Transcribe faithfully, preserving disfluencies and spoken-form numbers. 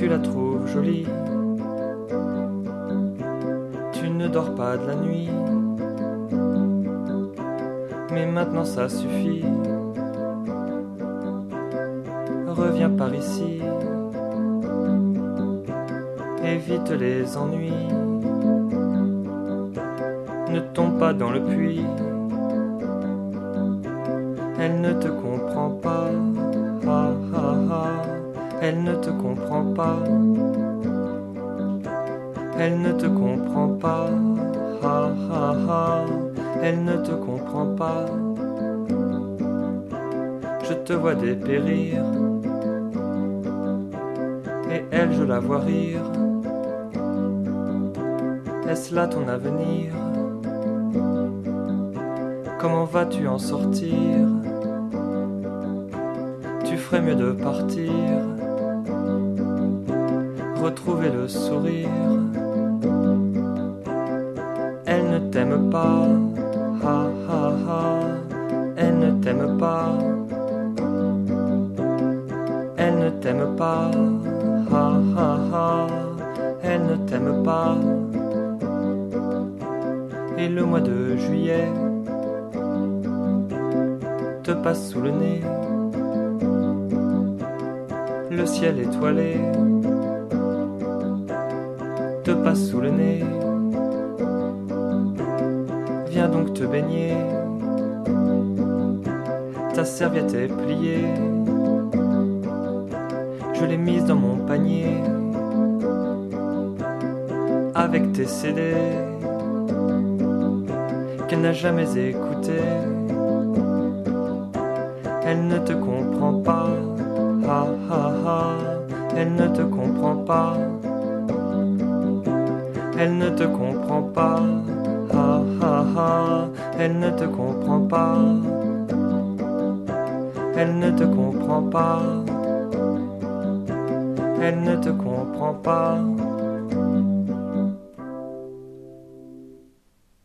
tu la trouves jolie. Tu ne dors pas de la nuit, mais maintenant ça suffit. Reviens par ici, évite les ennuis. Ne tombe pas dans le puits, elle ne te comprend pas. Ah, ah, ah. Elle ne te comprend pas. Elle ne te comprend pas. Ah, ah, ah. Elle ne te comprend pas. Je te vois dépérir, et elle je la vois rire. Est-ce là ton avenir? Comment vas-tu en sortir? Tu ferais mieux de partir, retrouver le sourire. Elle ne t'aime pas, ha ha ha. Elle ne t'aime pas. Elle ne t'aime pas, ha ha ha. Elle ne t'aime pas. Et le mois de juillet te passe sous le nez. Le ciel étoilé te passe sous le nez. Viens donc te baigner. Ta serviette est pliée, je l'ai mise dans mon panier avec tes C D qu'elle n'a jamais écouté. Elle ne te comprend pas, ha ha ha. Elle ne te comprend pas. Elle ne te comprend pas, ha ha ha. Elle ne te comprend pas. Elle ne te comprend pas. Elle ne te comprend pas.